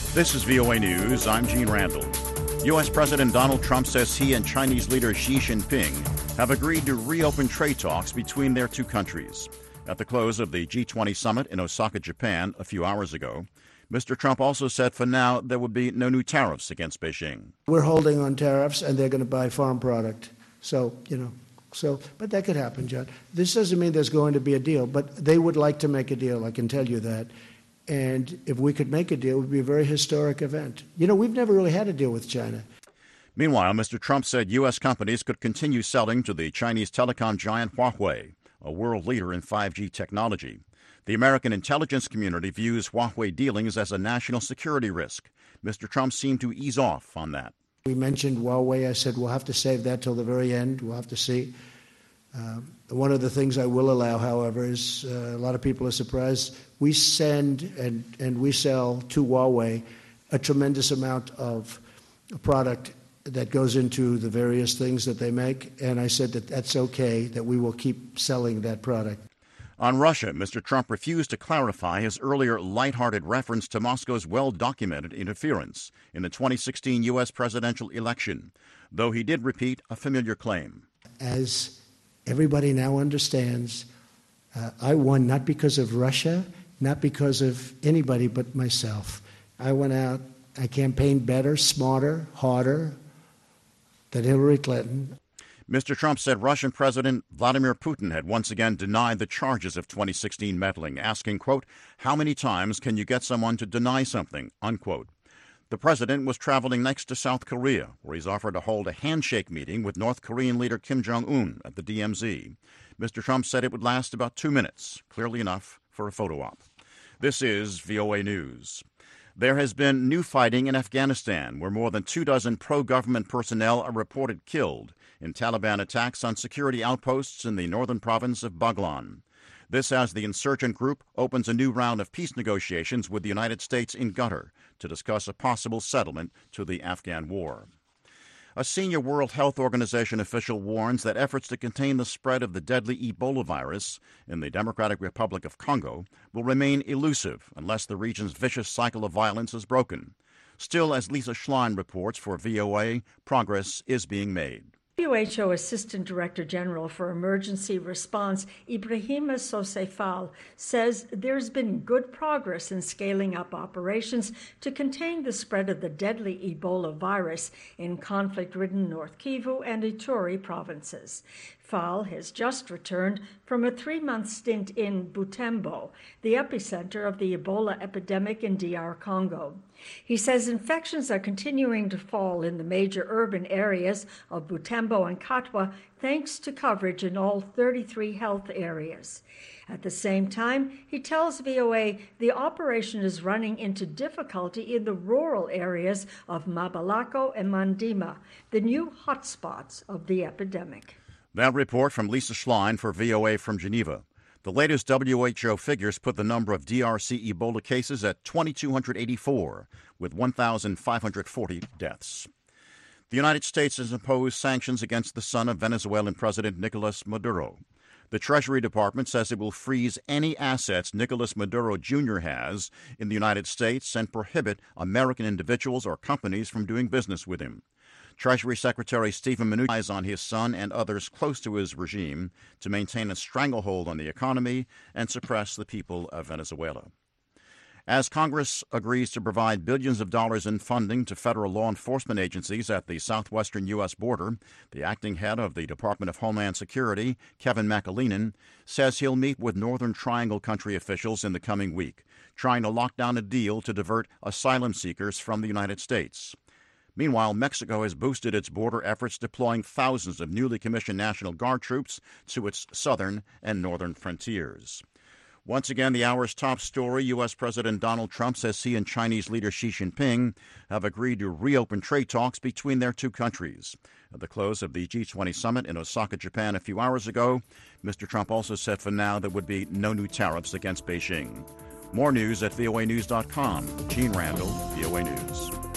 This is VOA News. I'm Gene Randall. U.S. President Donald Trump says he and Chinese leader Xi Jinping have agreed to reopen trade talks between their two countries. At the close of the G20 summit in Osaka, Japan, a few hours ago, Mr. Trump also said for now there would be no new tariffs against Beijing. We're holding on tariffs, and they're going to buy farm product. But that could happen, John. This doesn't mean there's going to be a deal, but they would like to make a deal, I can tell you that. And if we could make a deal, it would be a very historic event. We've never really had a deal with China. Meanwhile, Mr. Trump said U.S. companies could continue selling to the Chinese telecom giant Huawei, a world leader in 5G technology. The American intelligence community views Huawei dealings as a national security risk. Mr. Trump seemed to ease off on that. We mentioned Huawei. I said we'll have to save that till the very end. We'll have to see. One of the things I will allow, however, is a lot of people are surprised. We send and we sell to Huawei a tremendous amount of product that goes into the various things that they make. And I said that that's okay, that we will keep selling that product. On Russia, Mr. Trump refused to clarify his earlier lighthearted reference to Moscow's well-documented interference in the 2016 U.S. presidential election, though he did repeat a familiar claim. As everybody now understands, I won not because of Russia, not because of anybody but myself. I went out, I campaigned better, smarter, harder than Hillary Clinton. Mr. Trump said Russian President Vladimir Putin had once again denied the charges of 2016 meddling, asking, quote, "How many times can you get someone to deny something?" unquote. The president was traveling next to South Korea, where he's offered to hold a handshake meeting with North Korean leader Kim Jong-un at the DMZ. Mr. Trump said it would last about 2 minutes, clearly enough for a photo op. This is VOA News. There has been new fighting in Afghanistan, where more than 24 pro-government personnel are reported killed in Taliban attacks on security outposts in the northern province of Baghlan. This as the insurgent group opens a new round of peace negotiations with the United States in Qatar to discuss a possible settlement to the Afghan war. A senior World Health Organization official warns that efforts to contain the spread of the deadly Ebola virus in the Democratic Republic of Congo will remain elusive unless the region's vicious cycle of violence is broken. Still, as Lisa Schlein reports for VOA, progress is being made. WHO Assistant Director General for Emergency Response, Ibrahima Sosé Fall, says there's been good progress in scaling up operations to contain the spread of the deadly Ebola virus in conflict-ridden North Kivu and Ituri provinces. Fall has just returned from a 3-month stint in Butembo, the epicenter of the Ebola epidemic in DR Congo. He says infections are continuing to fall in the major urban areas of Butembo and Katwa thanks to coverage in all 33 health areas. At the same time, he tells VOA the operation is running into difficulty in the rural areas of Mabalako and Mandima, the new hotspots of the epidemic. That report from Lisa Schlein for VOA from Geneva. The latest WHO figures put the number of DRC Ebola cases at 2,284, with 1,540 deaths. The United States has imposed sanctions against the son of Venezuelan President Nicolas Maduro. The Treasury Department says it will freeze any assets Nicolas Maduro Jr. has in the United States and prohibit American individuals or companies from doing business with him. Treasury Secretary Stephen Mnuchin relies on his son and others close to his regime to maintain a stranglehold on the economy and suppress the people of Venezuela. As Congress agrees to provide billions of dollars in funding to federal law enforcement agencies at the southwestern U.S. border, the acting head of the Department of Homeland Security, Kevin McAleenan, says he'll meet with Northern Triangle country officials in the coming week, trying to lock down a deal to divert asylum seekers from the United States. Meanwhile, Mexico has boosted its border efforts, deploying thousands of newly commissioned National Guard troops to its southern and northern frontiers. Once again, the hour's top story, U.S. President Donald Trump says he and Chinese leader Xi Jinping have agreed to reopen trade talks between their two countries. At the close of the G20 summit in Osaka, Japan a few hours ago, Mr. Trump also said for now there would be no new tariffs against Beijing. More news at voanews.com. Gene Randall, VOA News.